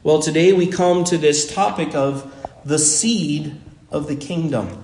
Well, today we come to this topic of the seed of the kingdom.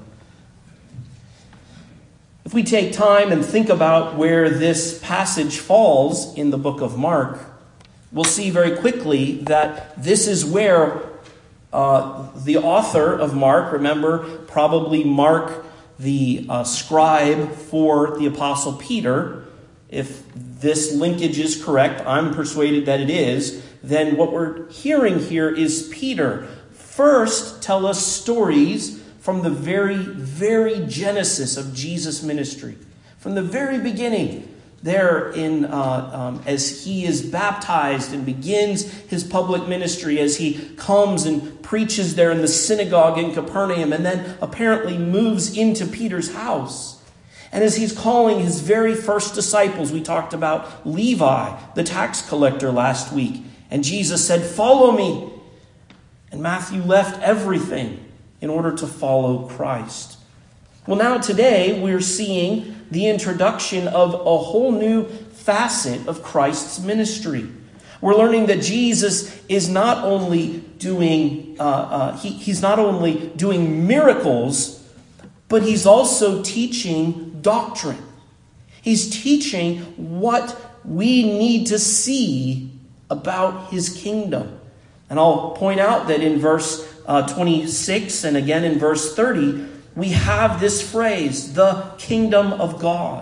If we take time and think about where this passage falls in the book of Mark, we'll see very quickly that this is where the author of Mark, remember, probably Mark, the scribe for the Apostle Peter, if this linkage is correct, I'm persuaded that it is, then what we're hearing here is Peter first tell us stories from the very, very genesis of Jesus' ministry. From the very beginning, there as he is baptized and begins his public ministry, as he comes and preaches there in the synagogue in Capernaum, and then apparently moves into Peter's house. And as he's calling his very first disciples, we talked about Levi, the tax collector, last week. And Jesus said, "Follow me." And Matthew left everything in order to follow Christ. Well, now today we're seeing the introduction of a whole new facet of Christ's ministry. We're learning that Jesus is not only doing he's not only doing miracles, but he's also teaching doctrine. He's teaching what we need to see about his kingdom. And I'll point out that in verse 26 and again in verse 30, we have this phrase, the kingdom of God.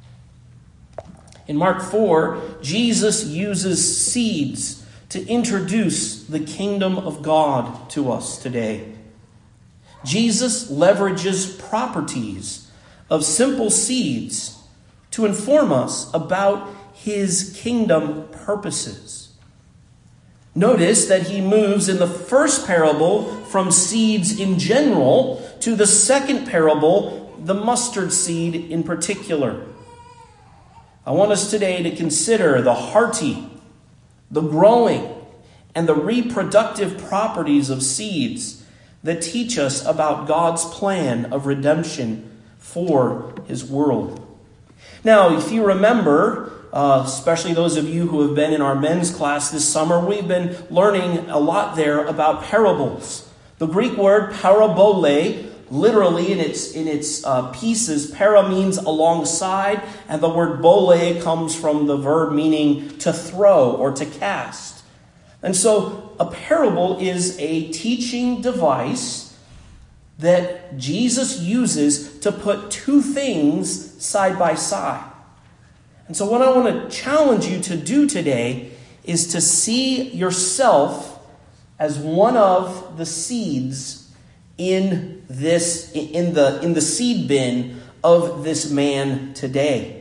In Mark 4, Jesus uses seeds to introduce the kingdom of God to us today. Jesus leverages properties of simple seeds to inform us about his kingdom purposes. Notice that he moves in the first parable from seeds in general to the second parable, the mustard seed in particular. I want us today to consider the hearty, the growing, and the reproductive properties of seeds that teach us about God's plan of redemption for his world. Now, if you remember, especially those of you who have been in our men's class this summer, we've been learning a lot there about parables. The Greek word parabole, literally in its pieces, para means alongside, and the word bole comes from the verb meaning to throw or to cast. And so a parable is a teaching device that Jesus uses to put two things side by side. And so what I want to challenge you to do today is to see yourself as one of the seeds in the seed bin of this man today.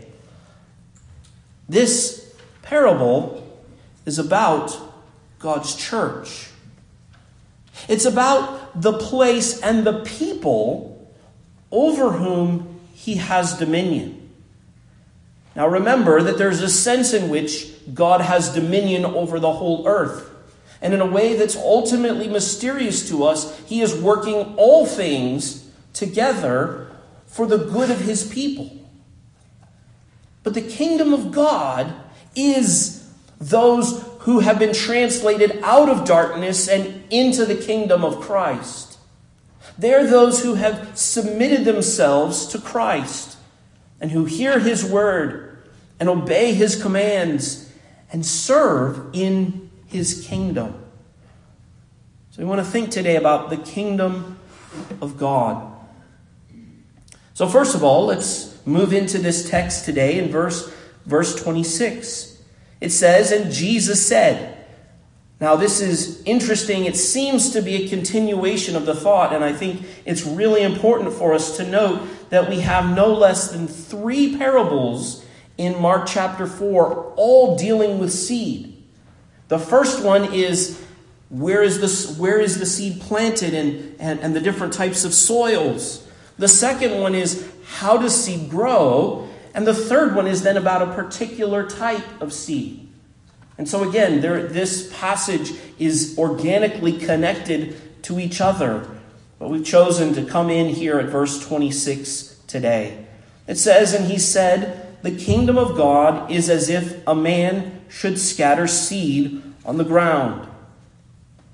This parable is about God's church. It's about the place and the people over whom he has dominion. Now remember that there's a sense in which God has dominion over the whole earth. And in a way that's ultimately mysterious to us, he is working all things together for the good of his people. But the kingdom of God is those who have been translated out of darkness and into the kingdom of Christ. They're those who have submitted themselves to Christ and who hear his word and obey his commands and serve in his kingdom. So we want to think today about the kingdom of God. So first of all, let's move into this text today in verse 26. It says, "And Jesus said." Now this is interesting. It seems to be a continuation of the thought, and I think it's really important for us to note that we have no less than 3 parables in Mark chapter 4, all dealing with seed. The first one is where is the seed planted and the different types of soils. The second one is how does seed grow? And the third one is then about a particular type of seed. And so again, this passage is organically connected to each other. But we've chosen to come in here at verse 26 today. It says, "And he said, the kingdom of God is as if a man should scatter seed on the ground.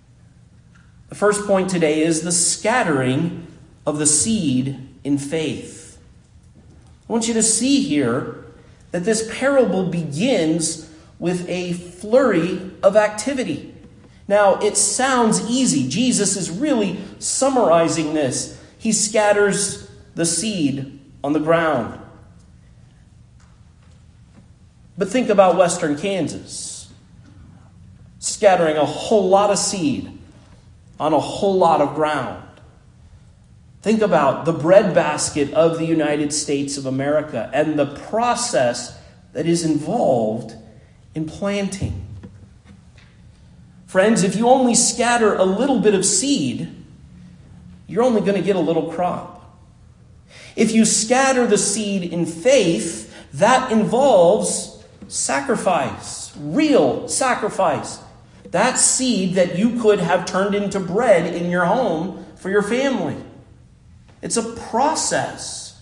The first point today is the scattering of the seed in faith. I want you to see here that this parable begins with a flurry of activity. Now, it sounds easy. Jesus is really summarizing this. He scatters the seed on the ground. But think about western Kansas, scattering a whole lot of seed on a whole lot of ground. Think about the breadbasket of the United States of America and the process that is involved in planting. Friends, if you only scatter a little bit of seed, you're only going to get a little crop. If you scatter the seed in faith, that involves sacrifice, real sacrifice. That seed that you could have turned into bread in your home for your family. It's a process.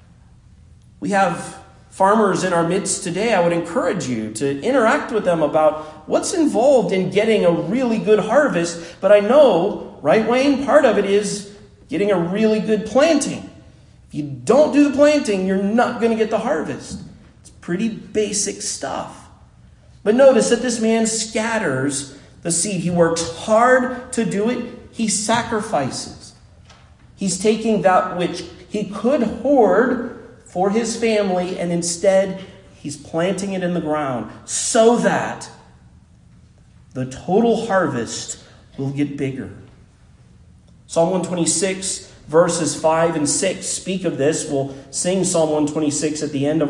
We have farmers in our midst today. I would encourage you to interact with them about what's involved in getting a really good harvest. But I know, right, Wayne, part of it is getting a really good planting. If you don't do the planting, you're not going to get the harvest. It's pretty basic stuff. But notice that this man scatters the seed. He works hard to do it. He sacrifices. He's taking that which he could hoard for his family, and instead he's planting it in the ground so that the total harvest will get bigger. Psalm 126, verses 5 and 6 speak of this. We'll sing Psalm 126 at the end of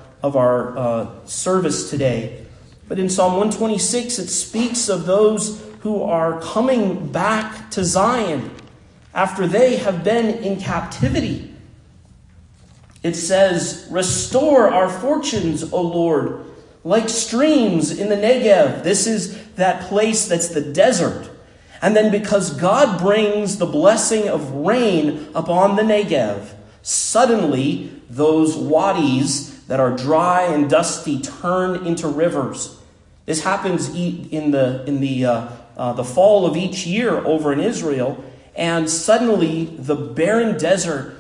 our service today. But in Psalm 126, it speaks of those who are coming back to Zion after they have been in captivity. It says, "Restore our fortunes, O Lord, like streams in the Negev." This is that place that's the desert. And then because God brings the blessing of rain upon the Negev, suddenly those wadis that are dry and dusty turn into rivers. This happens in the fall of each year over in Israel, and suddenly the barren desert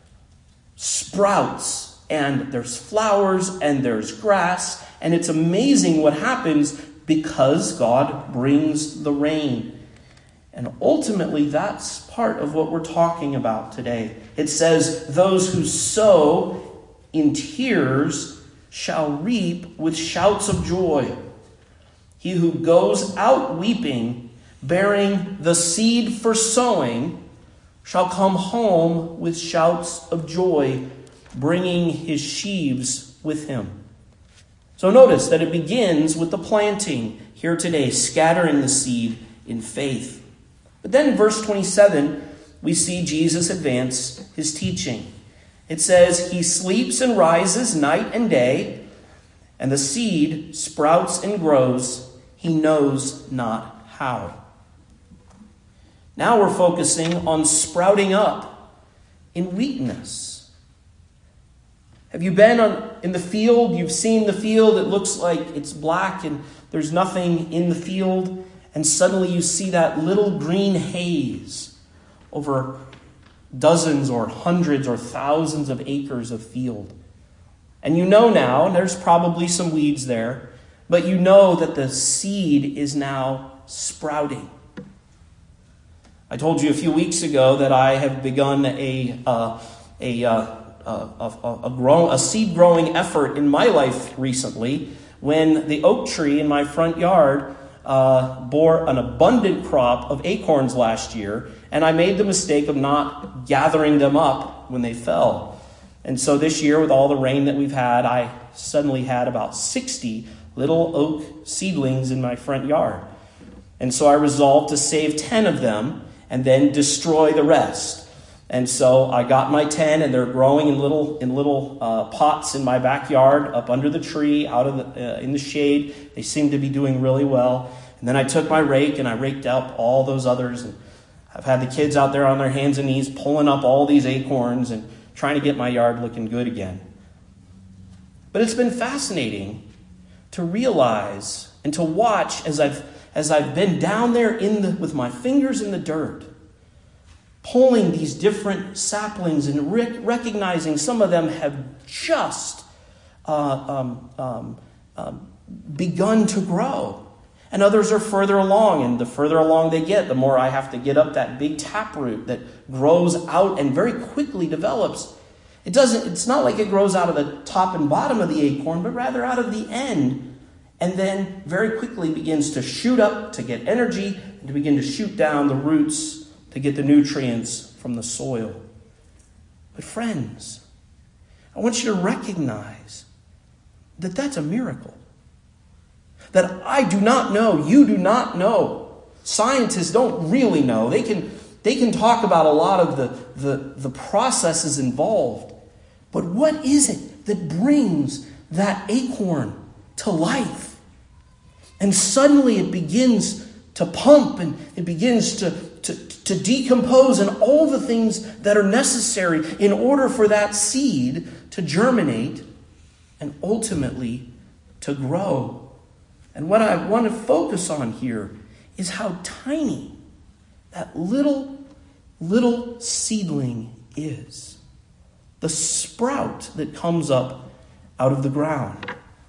sprouts, and there's flowers and there's grass, and it's amazing what happens because God brings the rain. And ultimately, that's part of what we're talking about today. It says, "Those who sow in tears shall reap with shouts of joy. He who goes out weeping, bearing the seed for sowing, shall come home with shouts of joy, bringing his sheaves with him." So notice that it begins with the planting here today, scattering the seed in faith. But then in verse 27, we see Jesus advance his teaching. It says, "He sleeps and rises night and day, and the seed sprouts and grows, he knows not how." Now we're focusing on sprouting up in weakness. Have you been in the field? You've seen the field. It looks like it's black and there's nothing in the field. And suddenly you see that little green haze over dozens or hundreds or thousands of acres of field. And you know now, and there's probably some weeds there, but you know that the seed is now sprouting. I told you a few weeks ago that I have begun a seed growing effort in my life recently when the oak tree in my front yard bore an abundant crop of acorns last year, and I made the mistake of not gathering them up when they fell. And so this year, with all the rain that we've had, I suddenly had about 60 little oak seedlings in my front yard. And so I resolved to save 10 of them and then destroy the rest. And so I got my 10, and they're growing in little pots in my backyard, up under the tree, out of in the shade. They seem to be doing really well. And then I took my rake and I raked up all those others. And I've had the kids out there on their hands and knees pulling up all these acorns and trying to get my yard looking good again. But it's been fascinating to realize and to watch as as I've been down there with my fingers in the dirt, pulling these different saplings and recognizing some of them have just begun to grow. And others are further along, and the further along they get, the more I have to get up that big taproot that grows out and very quickly develops. It's not like it grows out of the top and bottom of the acorn, but rather out of the end, and then very quickly begins to shoot up to get energy and to begin to shoot down the roots to get the nutrients from the soil. But friends, I want you to recognize that that's a miracle. That I do not know, you do not know. Scientists don't really know. They can talk about a lot of the processes involved. But what is it that brings that acorn to life? And suddenly it begins to pump and it begins to decompose and all the things that are necessary in order for that seed to germinate and ultimately to grow. And what I want to focus on here is how tiny that little seedling is. The sprout that comes up out of the ground.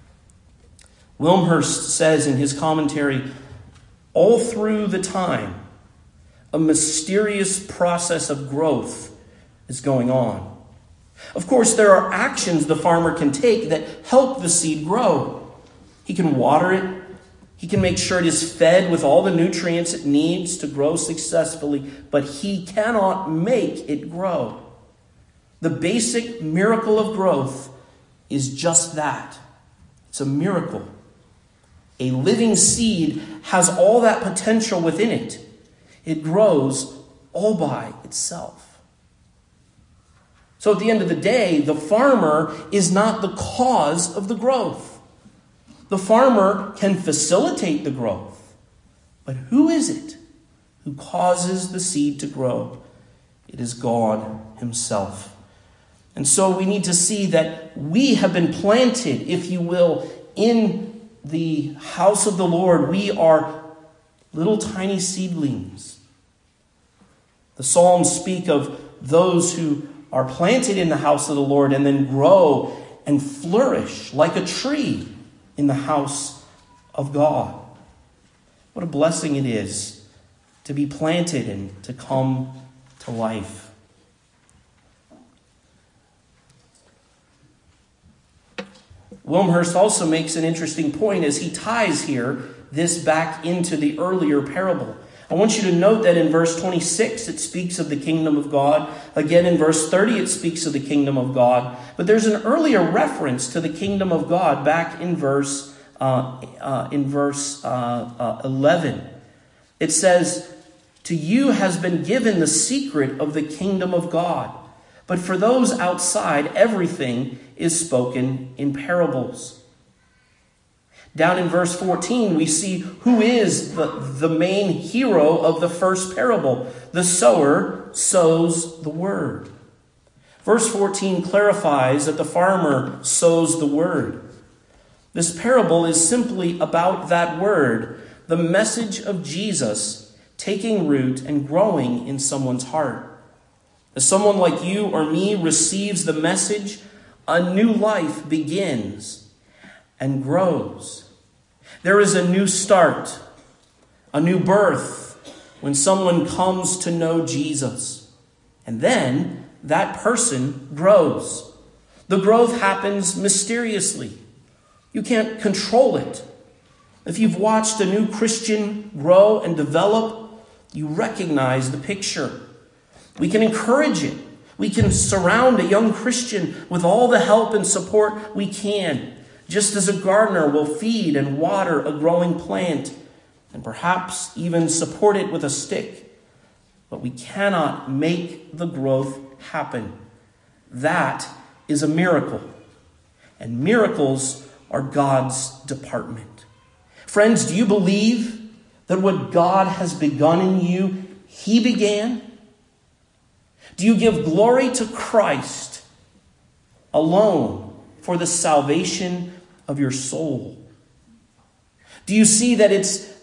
Wilmshurst says in his commentary, all through the time, a mysterious process of growth is going on. Of course, there are actions the farmer can take that help the seed grow. He can water it. He can make sure it is fed with all the nutrients it needs to grow successfully, but he cannot make it grow. The basic miracle of growth is just that. It's a miracle. A living seed has all that potential within it. It grows all by itself. So at the end of the day, the farmer is not the cause of the growth. The farmer can facilitate the growth. But who is it who causes the seed to grow? It is God himself. And so we need to see that we have been planted, if you will, in the house of the Lord. We are little tiny seedlings. The Psalms speak of those who are planted in the house of the Lord and then grow and flourish like a tree in the house of God. What a blessing it is to be planted and to come to life. Wilmshurst also makes an interesting point as he ties here this back into the earlier parable. I want you to note that in verse 26 it speaks of the kingdom of God. Again in verse 30 it speaks of the kingdom of God. But there's an earlier reference to the kingdom of God back in verse 11. It says, "To you has been given the secret of the kingdom of God. But for those outside, everything is spoken in parables." Down in verse 14, we see who is the main hero of the first parable. The sower sows the word. Verse 14 clarifies that the farmer sows the word. This parable is simply about that word, the message of Jesus taking root and growing in someone's heart. As someone like you or me receives the message, a new life begins and grows. There is a new start, a new birth when someone comes to know Jesus. And then that person grows. The growth happens mysteriously. You can't control it. If you've watched a new Christian grow and develop, you recognize the picture. We can encourage it. We can surround a young Christian with all the help and support we can, just as a gardener will feed and water a growing plant and perhaps even support it with a stick. But we cannot make the growth happen. That is a miracle. And miracles are God's department. Friends, do you believe that what God has begun in you, He began? Do you give glory to Christ alone for the salvation of your soul? Do you see that it's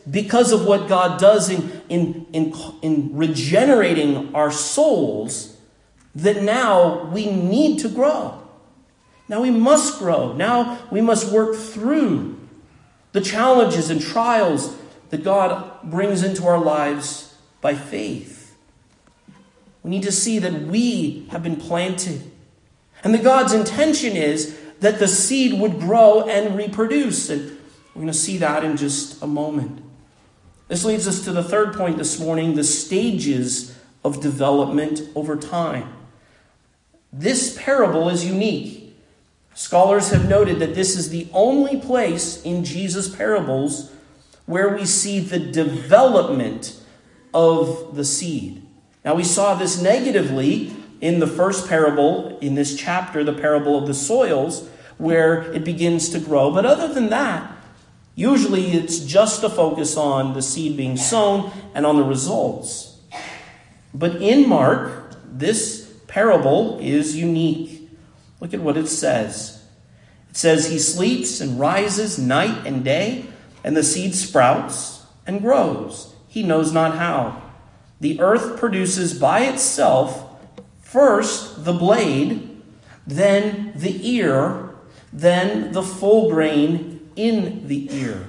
because of what God does in regenerating our souls, that now we need to grow. Now we must grow. Now we must work through the challenges and trials that God brings into our lives by faith. We need to see that we have been planted, and that God's intention is that the seed would grow and reproduce. And we're going to see that in just a moment. This leads us to the third point this morning, the stages of development over time. This parable is unique. Scholars have noted that this is the only place in Jesus' parables where we see the development of the seed. Now, we saw this negatively in the first parable, in this chapter, the parable of the soils, where it begins to grow. But other than that, usually it's just a focus on the seed being sown and on the results. But in Mark, this parable is unique. Look at what it says. It says, he sleeps and rises night and day, and the seed sprouts and grows. He knows not how. The earth produces by itself first the blade, then the ear, then the full grain in the ear.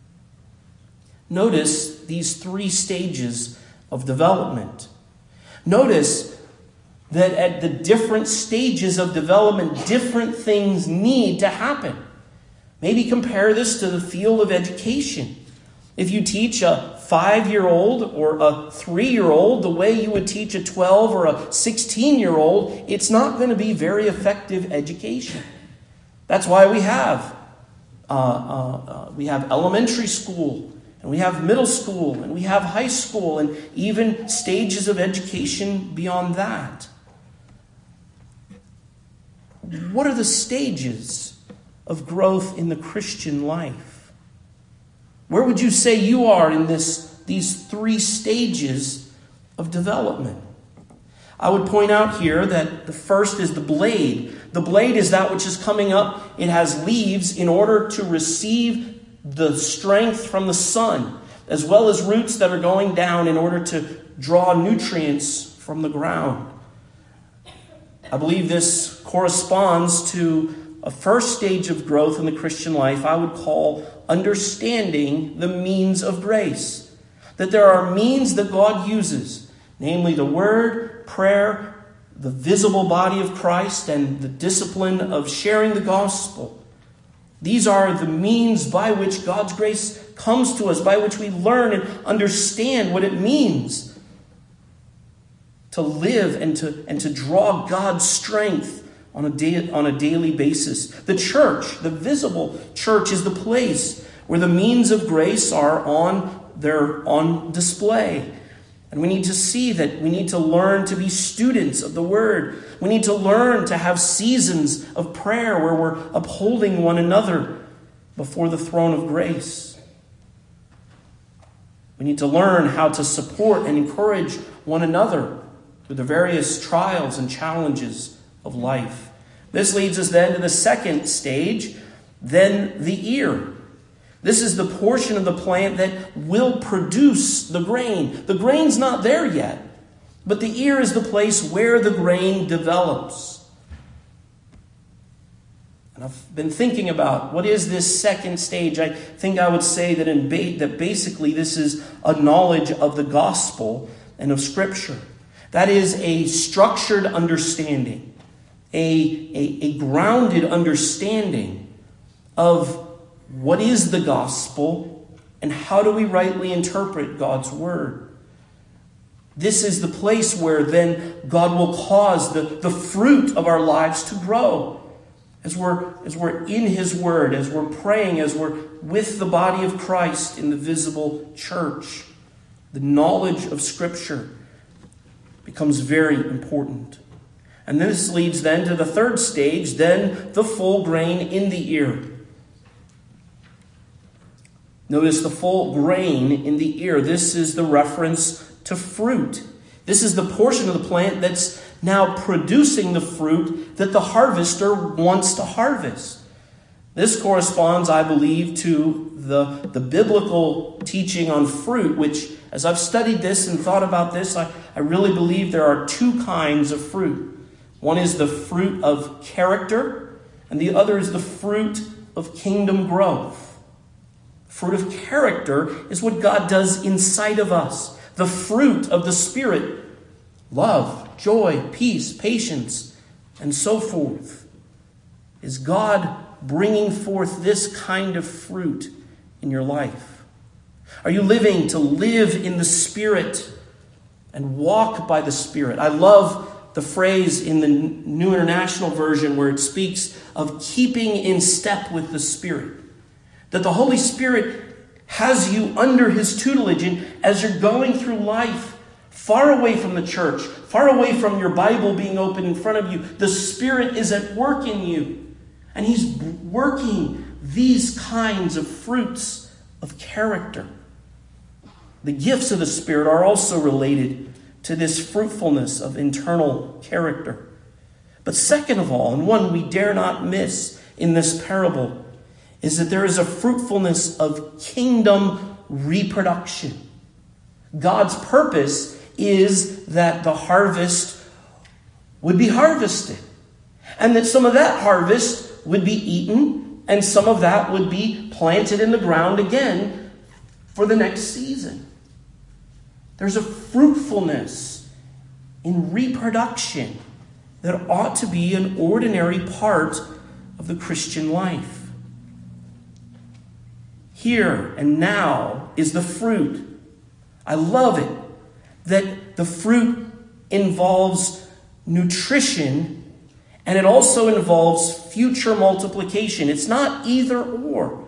Notice these three stages of development. Notice that at the different stages of development, different things need to happen. Maybe compare this to the field of education. If you teach a 5-year-old or a 3-year-old the way you would teach a 12 or a 16-year-old, it's not going to be very effective education. That's why we have elementary school, and we have middle school, and we have high school, and even stages of education beyond that. What are the stages of growth in the Christian life? Where would you say you are in these three stages of development? I would point out here that the first is the blade. The blade is that which is coming up. It has leaves in order to receive the strength from the sun, as well as roots that are going down in order to draw nutrients from the ground. I believe this corresponds to a first stage of growth in the Christian life I would call understanding the means of grace. That there are means that God uses, namely the word, prayer, the visible body of Christ, and the discipline of sharing the gospel. These are the means by which God's grace comes to us, by which we learn and understand what it means to live and to draw God's strength on a daily basis. The church, the visible church, is the place where the means of grace are on display. And we need to see that we need to learn to be students of the Word. We need to learn to have seasons of prayer where we're upholding one another before the throne of grace. We need to learn how to support and encourage one another through the various trials and challenges of life. This leads us then to the second stage, then the ear. This is the portion of the plant that will produce the grain. The grain's not there yet, but the ear is the place where the grain develops. And I've been thinking about what is this second stage. I think I would say that basically this is a knowledge of the gospel and of Scripture. That is a structured understanding, a grounded understanding of what is the gospel and how do we rightly interpret God's word. This is the place where then God will cause the fruit of our lives to grow. As we're in His word, as we're praying, as we're with the body of Christ in the visible church, the knowledge of Scripture becomes very important. And this leads then to the third stage, then the full grain in the ear. Notice the full grain in the ear. This is the reference to fruit. This is the portion of the plant that's now producing the fruit that the harvester wants to harvest. This corresponds, I believe, to the biblical teaching on fruit, which, as I've studied this and thought about this, I really believe there are two kinds of fruit. One is the fruit of character, and the other is the fruit of kingdom growth. Fruit of character is what God does inside of us. The fruit of the Spirit, love, joy, peace, patience, and so forth, is God bringing forth this kind of fruit in your life? Are you living to live in the Spirit and walk by the Spirit? I love the phrase in the New International Version where it speaks of keeping in step with the Spirit. That the Holy Spirit has you under His tutelage, and as you're going through life, far away from the church, far away from your Bible being open in front of you, the Spirit is at work in you. And He's working these kinds of fruits of character. The gifts of the Spirit are also related to this fruitfulness of internal character. But second of all, and one we dare not miss in this parable, is that there is a fruitfulness of kingdom reproduction. God's purpose is that the harvest would be harvested, and that some of that harvest would be eaten, and some of that would be planted in the ground again for the next season. There's a fruitfulness in reproduction that ought to be an ordinary part of the Christian life. Here and now is the fruit. I love it that the fruit involves nutrition, and it also involves future multiplication. It's not either or.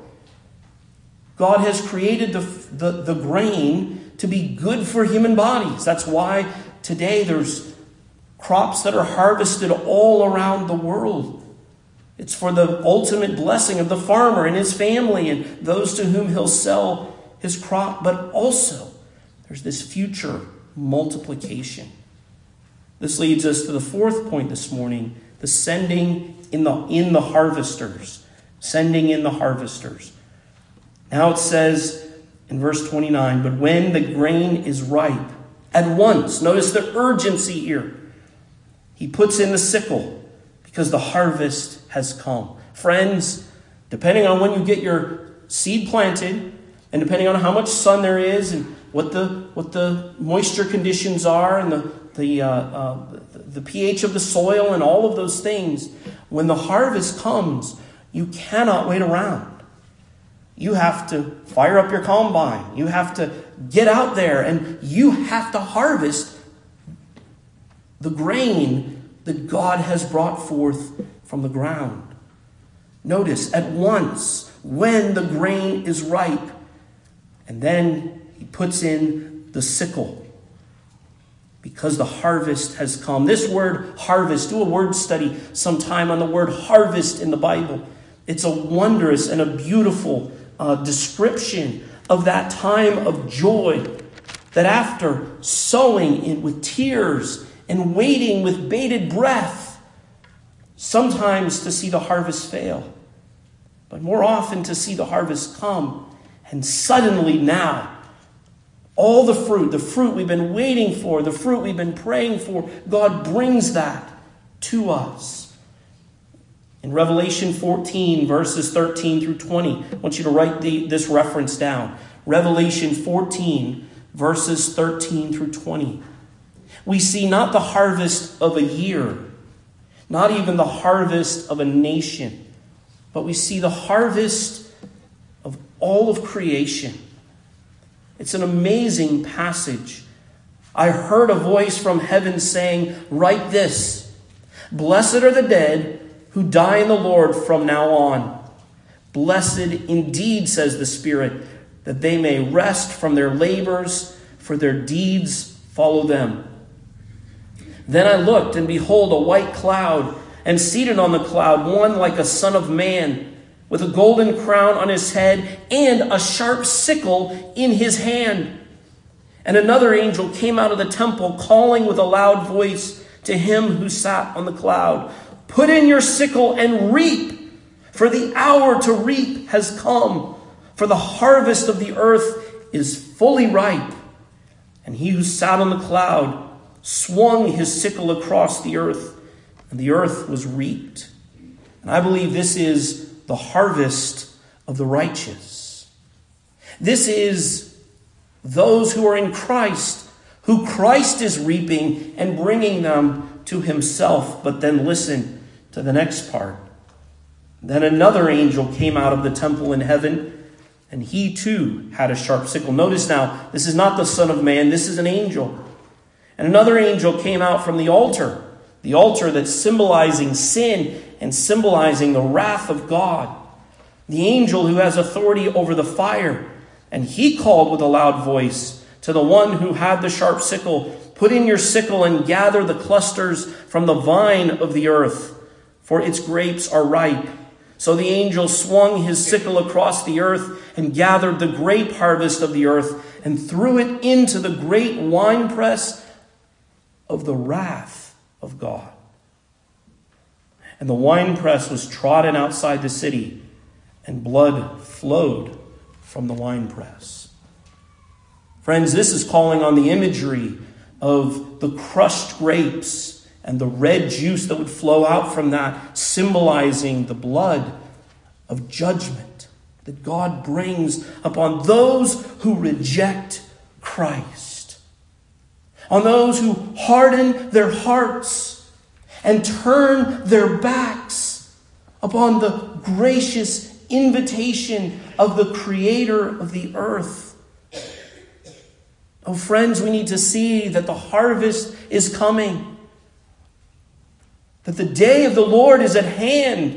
God has created the grain to be good for human bodies. That's why today there's crops that are harvested all around the world. It's for the ultimate blessing of the farmer and his family and those to whom he'll sell his crop. But also, there's this future multiplication. This leads us to the fourth point this morning, the sending in the harvesters. Sending in the harvesters. Now it says in verse 29, but when the grain is ripe, at once, notice the urgency here, He puts in the sickle because the harvest has come. Friends, depending on when you get your seed planted, and depending on how much sun there is and what the moisture conditions are and the pH of the soil and all of those things, when the harvest comes, you cannot wait around. You have to fire up your combine. You have to get out there and you have to harvest the grain that God has brought forth from the ground. Notice, at once, when the grain is ripe, and then He puts in the sickle because the harvest has come. This word harvest, do a word study sometime on the word harvest in the Bible. It's a wondrous and a beautiful description of that time of joy, that after sowing with tears and waiting with bated breath, sometimes to see the harvest fail, but more often to see the harvest come, and suddenly now, all the fruit we've been waiting for, the fruit we've been praying for, God brings that to us. In Revelation 14, verses 13 through 20, I want you to write this reference down. Revelation 14, verses 13 through 20. We see not the harvest of a year, not even the harvest of a nation, but we see the harvest of all of creation. It's an amazing passage. I heard a voice from heaven saying, write this, blessed are the dead who die in the Lord from now on. Blessed indeed, says the Spirit, that they may rest from their labors, for their deeds follow them. Then I looked, and behold, a white cloud, and seated on the cloud, one like a son of man, with a golden crown on his head, and a sharp sickle in his hand. And another angel came out of the temple, calling with a loud voice to him who sat on the cloud, put in your sickle and reap, For the hour to reap has come, for the harvest of the earth is fully ripe. And he who sat on the cloud swung his sickle across the earth, and the earth was reaped. And I believe this is the harvest of the righteous. This is those who are in Christ, who Christ is reaping and bringing them to himself. But then listen to the next part. Then another angel came out of the temple in heaven, and he too had a sharp sickle. Notice now, this is not the Son of Man, this is an angel. And another angel came out from the altar that's symbolizing sin and symbolizing the wrath of God. The angel who has authority over the fire. And he called with a loud voice to the one who had the sharp sickle, "Put in your sickle and gather the clusters from the vine of the earth, for its grapes are ripe." So the angel swung his sickle across the earth and gathered the grape harvest of the earth and threw it into the great winepress of the wrath of God. And the winepress was trodden outside the city, and blood flowed from the winepress. Friends, this is calling on the imagery of the crushed grapes and the red juice that would flow out from that, symbolizing the blood of judgment that God brings upon those who reject Christ, on those who harden their hearts and turn their backs upon the gracious invitation of the Creator of the earth. Oh, friends, we need to see that the harvest is coming, that the day of the Lord is at hand.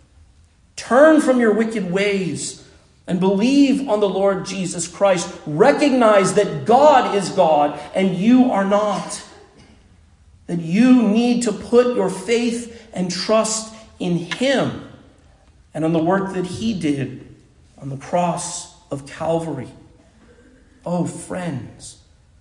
Turn from your wicked ways and believe on the Lord Jesus Christ. Recognize that God is God and you are not. That you need to put your faith and trust in Him and on the work that He did on the cross of Calvary. Oh, friends,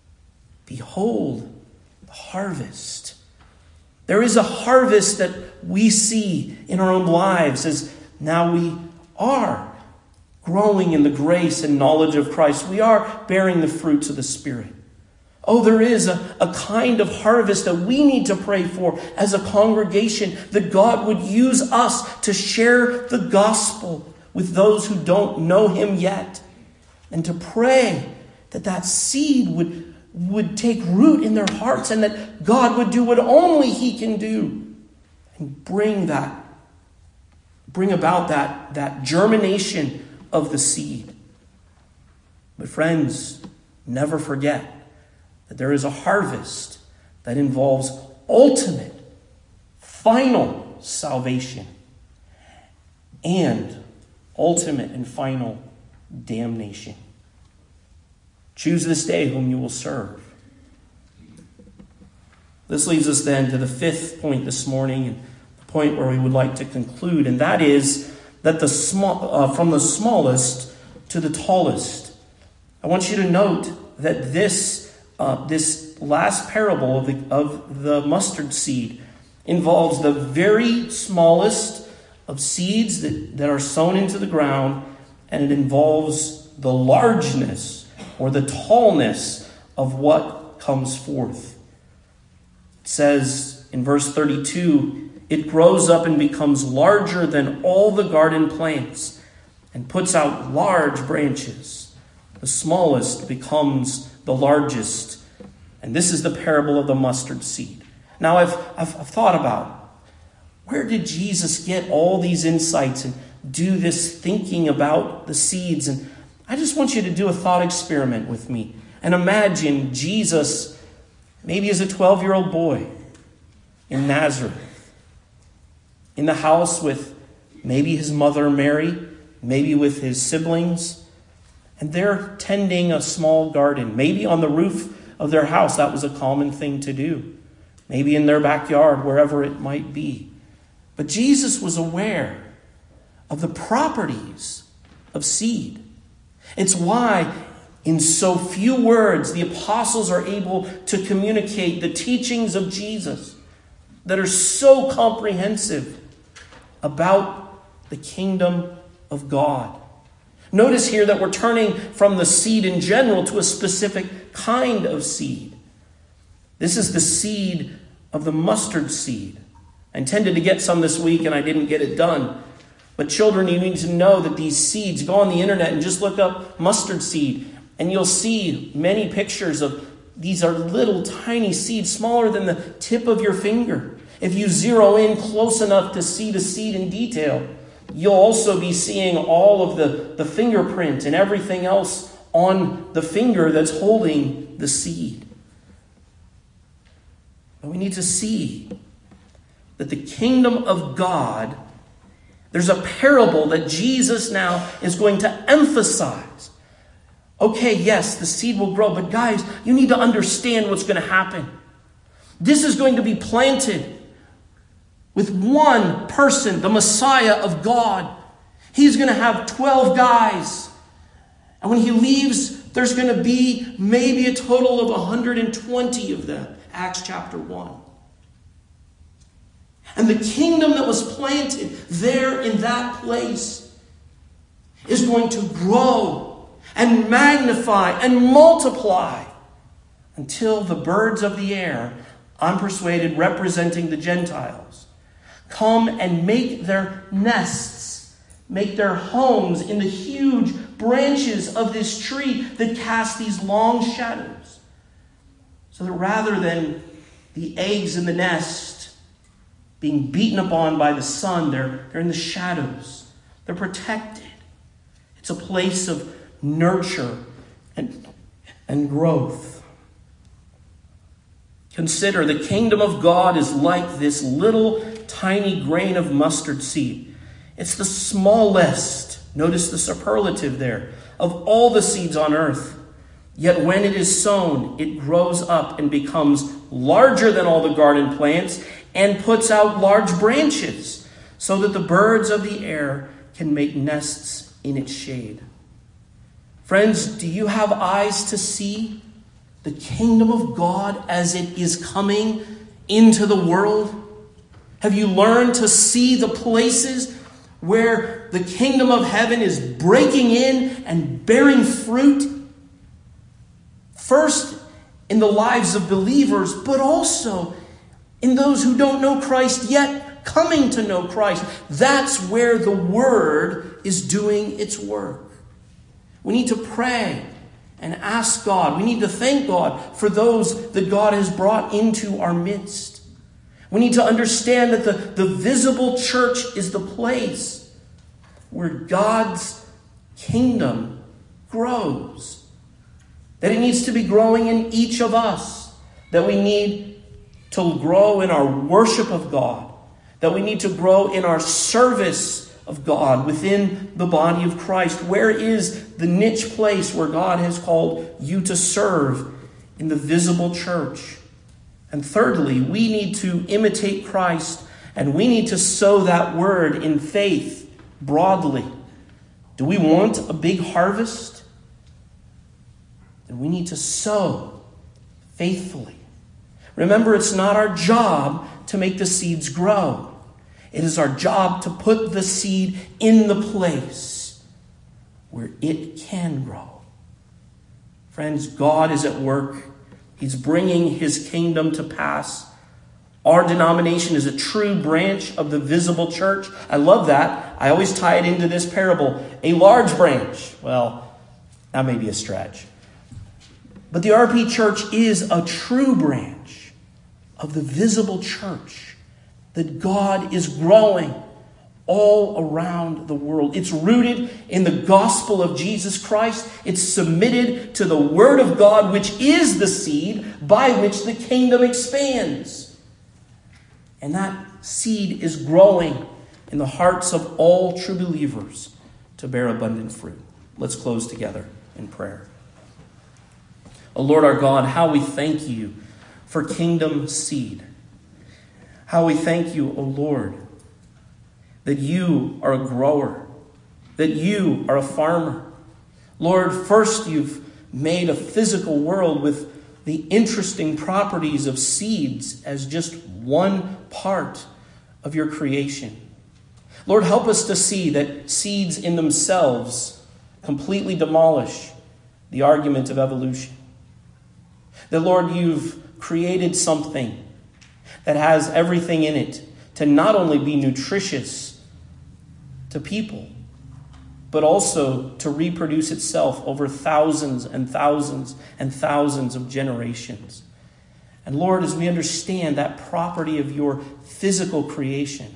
behold the harvest. There is a harvest that we see in our own lives as now we are growing in the grace and knowledge of Christ. We are bearing the fruits of the Spirit. Oh, there is a kind of harvest that we need to pray for as a congregation, that God would use us to share the gospel with those who don't know Him yet, and to pray that that seed would take root in their hearts, and that God would do what only He can do and bring about that germination of the seed. But friends, never forget that there is a harvest that involves ultimate, final salvation and ultimate and final damnation. Choose this day whom you will serve. This leads us then to the fifth point this morning, and the point where we would like to conclude, and that is that from the smallest to the tallest. I want you to note that this last parable of the mustard seed involves the very smallest of seeds that are sown into the ground, and it involves the largeness or the tallness of what comes forth. It says in verse 32, it grows up and becomes larger than all the garden plants and puts out large branches. The smallest becomes the largest. And this is the parable of the mustard seed. Now, I've thought about, where did Jesus get all these insights and do this thinking about the seeds? And I just want you to do a thought experiment with me and imagine Jesus maybe as a 12-year-old boy in Nazareth, in the house with maybe his mother Mary, maybe with his siblings, and they're tending a small garden, maybe on the roof of their house. That was a common thing to do. Maybe in their backyard, wherever it might be. But Jesus was aware of the properties of seed. It's why in so few words the apostles are able to communicate the teachings of Jesus that are so comprehensive about the kingdom of God. Notice here that we're turning from the seed in general to a specific kind of seed. This is the seed of the mustard seed. I intended to get some this week and I didn't get it done. But children, you need to know that these seeds, go on the internet and just look up mustard seed, and you'll see many pictures of these are little tiny seeds, smaller than the tip of your finger. If you zero in close enough to see the seed in detail, you'll also be seeing all of the fingerprint and everything else on the finger that's holding the seed. But we need to see that the kingdom of God, there's a parable that Jesus now is going to emphasize. Okay, yes, the seed will grow, but guys, you need to understand what's going to happen. This is going to be planted with one person, the Messiah of God. He's going to have 12 guys. And when he leaves, there's going to be maybe a total of 120 of them. Acts chapter 1. And the kingdom that was planted there in that place is going to grow and magnify and multiply until the birds of the air, I'm persuaded representing the Gentiles, come and make their nests, make their homes in the huge branches of this tree that cast these long shadows. So that rather than the eggs in the nest being beaten upon by the sun, they're in the shadows. They're protected. It's a place of nurture and growth. Consider, the kingdom of God is like this little tiny grain of mustard seed. It's the smallest, notice the superlative there, of all the seeds on earth. Yet when it is sown, it grows up and becomes larger than all the garden plants and puts out large branches so that the birds of the air can make nests in its shade. Friends, do you have eyes to see the kingdom of God as it is coming into the world? Have you learned to see the places where the kingdom of heaven is breaking in and bearing fruit? First, in the lives of believers, but also in those who don't know Christ yet, coming to know Christ. That's where the word is doing its work. We need to pray and ask God. We need to thank God for those that God has brought into our midst. We need to understand that the visible church is the place where God's kingdom grows. That it needs to be growing in each of us. That we need to grow in our worship of God. That we need to grow in our service of God within the body of Christ. Where is the niche place where God has called you to serve in the visible church? And thirdly, we need to imitate Christ, and we need to sow that word in faith broadly. Do we want a big harvest? Then we need to sow faithfully. Remember, it's not our job to make the seeds grow. It is our job to put the seed in the place where it can grow. Friends, God is at work. He's bringing his kingdom to pass. Our denomination is a true branch of the visible church. I love that. I always tie it into this parable. A large branch. Well, that may be a stretch. But the RP Church is a true branch of the visible church that God is growing all around the world. It's rooted in the gospel of Jesus Christ. It's submitted to the word of God, which is the seed by which the kingdom expands. And that seed is growing in the hearts of all true believers to bear abundant fruit. Let's close together in prayer. O Lord our God, how we thank you for kingdom seed. How we thank you, O Lord, that you are a grower, that you are a farmer. Lord, first you've made a physical world with the interesting properties of seeds as just one part of your creation. Lord, help us to see that seeds in themselves completely demolish the argument of evolution. That, Lord, you've created something that has everything in it to not only be nutritious to people, but also to reproduce itself over thousands and thousands and thousands of generations. And Lord, as we understand that property of your physical creation,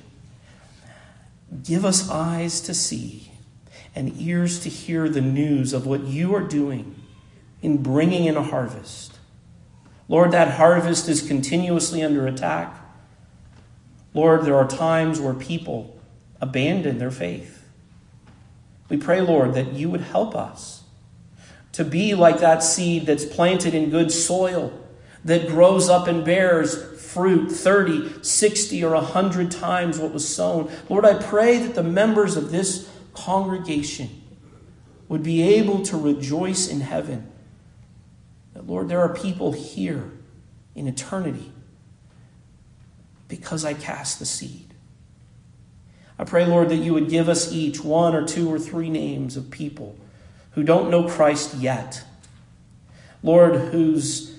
give us eyes to see and ears to hear the news of what you are doing in bringing in a harvest. Lord, that harvest is continuously under attack. Lord, there are times where people abandon their faith. We pray, Lord, that you would help us to be like that seed that's planted in good soil, that grows up and bears fruit 30, 60, or 100 times what was sown. Lord, I pray that the members of this congregation would be able to rejoice in heaven. That, Lord, there are people here in eternity because I cast the seed. I pray, Lord, that you would give us each 1 or 2 or 3 names of people who don't know Christ yet. Lord, whose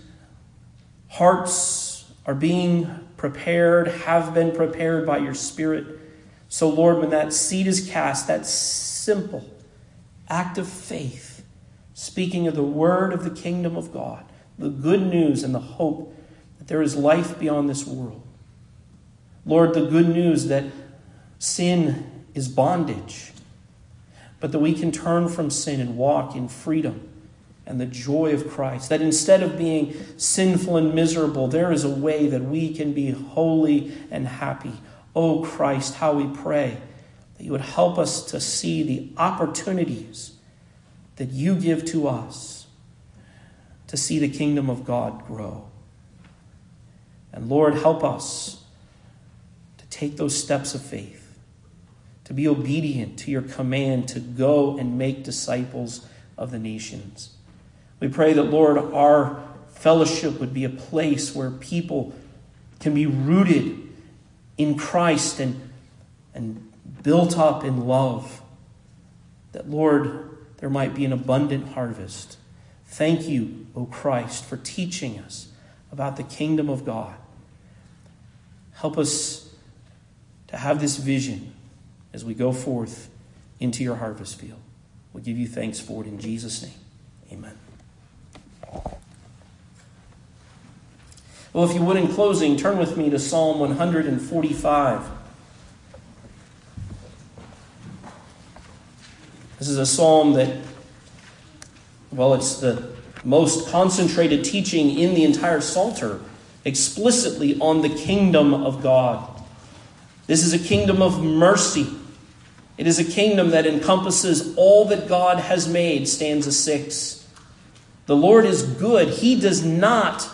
hearts are being prepared, have been prepared by your Spirit. So, Lord, when that seed is cast, that simple act of faith, speaking of the word of the kingdom of God, the good news and the hope that there is life beyond this world. Lord, the good news that sin is bondage, but that we can turn from sin and walk in freedom and the joy of Christ. That instead of being sinful and miserable, there is a way that we can be holy and happy. Oh Christ, how we pray that you would help us to see the opportunities that you give to us to see the kingdom of God grow. And Lord, help us to take those steps of faith, to be obedient to your command to go and make disciples of the nations. We pray that, Lord, our fellowship would be a place where people can be rooted in Christ and built up in love. That, Lord, there might be an abundant harvest. Thank you, O Christ, for teaching us about the kingdom of God. Help us to have this vision as we go forth into your harvest field. We'll give you thanks for it in Jesus' name. Amen. Well, if you would, in closing, turn with me to Psalm 145. This is a psalm that, well, it's the most concentrated teaching in the entire Psalter, explicitly on the kingdom of God. This is a kingdom of mercy. It is a kingdom that encompasses all that God has made, stanza 6. The Lord is good. He does not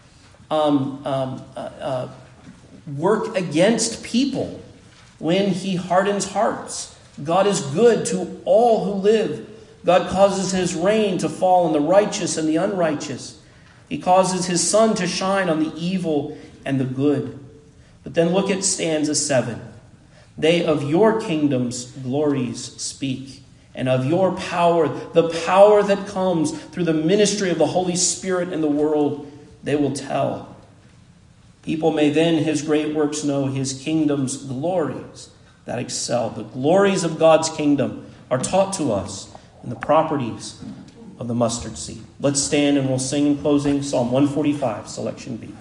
work against people when he hardens hearts. God is good to all who live. God causes his rain to fall on the righteous and the unrighteous. He causes his sun to shine on the evil and the good. But then look at stanza 7. They of your kingdom's glories speak, and of your power, the power that comes through the ministry of the Holy Spirit in the world, they will tell. People may then his great works know, his kingdom's glories that excel. The glories of God's kingdom are taught to us in the properties of the mustard seed. Let's stand and we'll sing in closing Psalm 145, selection B.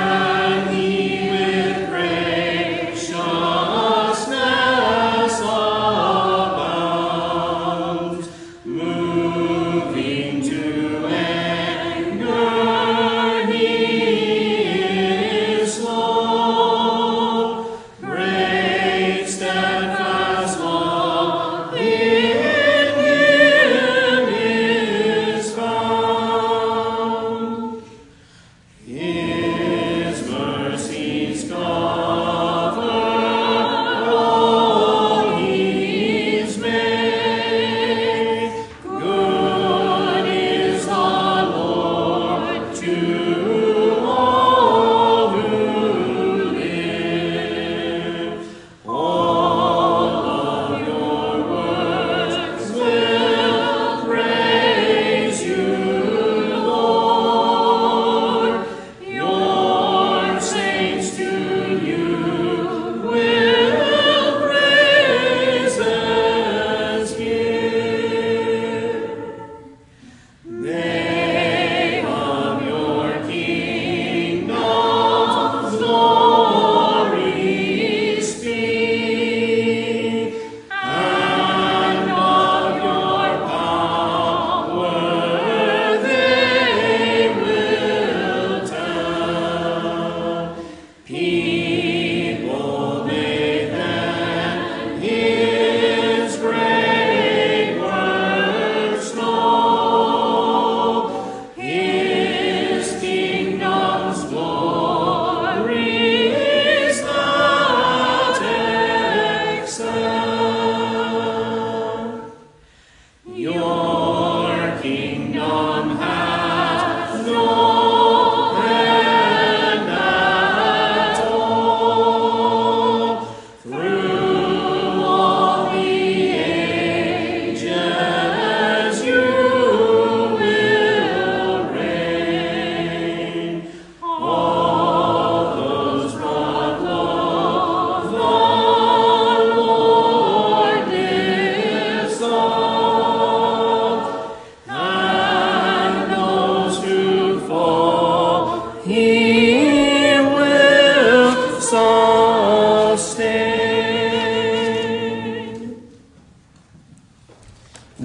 Graciousness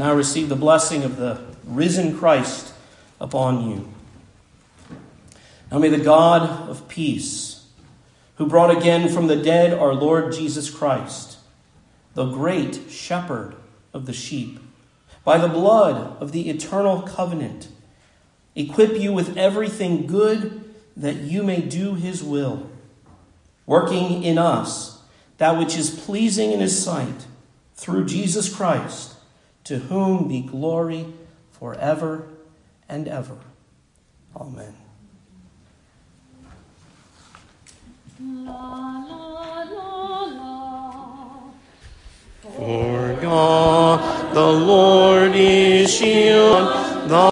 Now receive the blessing of the risen Christ upon you. Now may the God of peace, who brought again from the dead our Lord Jesus Christ, the great shepherd of the sheep, by the blood of the eternal covenant, equip you with everything good that you may do his will, working in us that which is pleasing in his sight, through Jesus Christ, to whom be glory forever and ever. Amen. La, la, la, la. For God the Lord is shield, the